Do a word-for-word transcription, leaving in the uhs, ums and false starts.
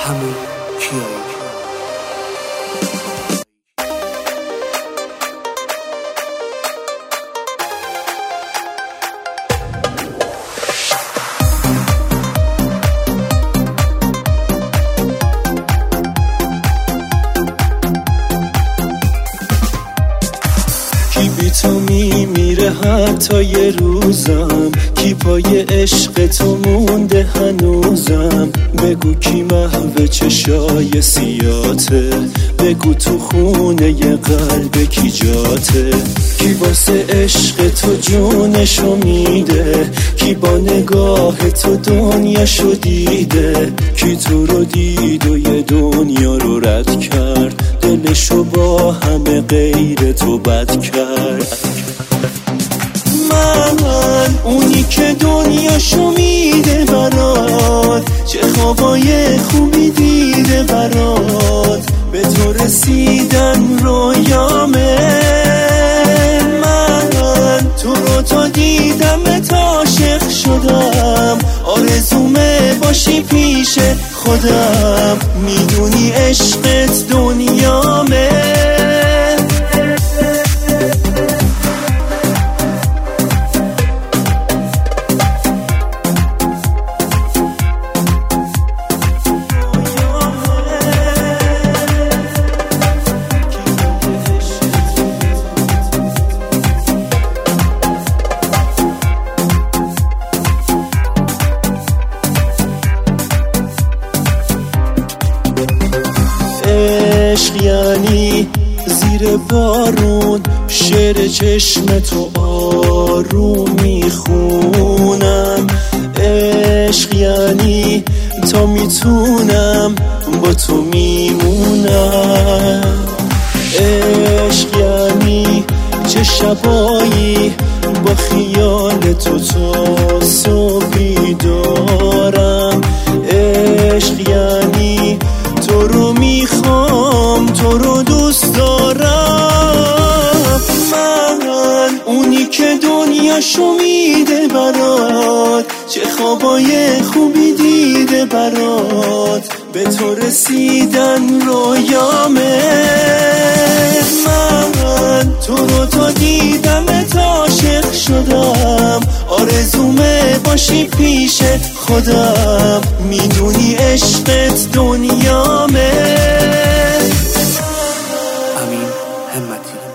همون کیایی؟ کی بی تو میمیره حتی یه روزم، کی پای عشق تو مونده هنوزم. بگو کی محو چشای سیاته، بگو تو خونه ی قلب کی جاته. کی واسه عشق تو جونشو میده، کی با نگاه تو دنیاشو دیده. کی تو رو دید و یه دنیا رو رد کرد، دلشو با همه غیر تو بد کرد. من اونی که دنیاشو میده برات، چه خوابای خوبی دیده برات، به تو رسیدن رویامه. من تو رو تا دیدم تا عاشق شدم، آرزومه باشی پیش خودم. میدونی عشقت دنیامه. عشق یعنی زیر بارون شعر چشم تو آروم میخونم. عشق یعنی تا میتونم با تو میمونم. عشق یعنی چه شبایی با خیال تو تا صبحی دارم. عشق یعنی تو رو میخوام، تو رو دوست دارم. من اونی که دنیاشو میده برات، چه خوابای خوبی دیده برات، به تو رسیدن رویامه. من تو رو تا دیدم تا عاشق شدم، آرزومه باشی پیش خودم. میدونی عشقت دنیامه. امین همتی.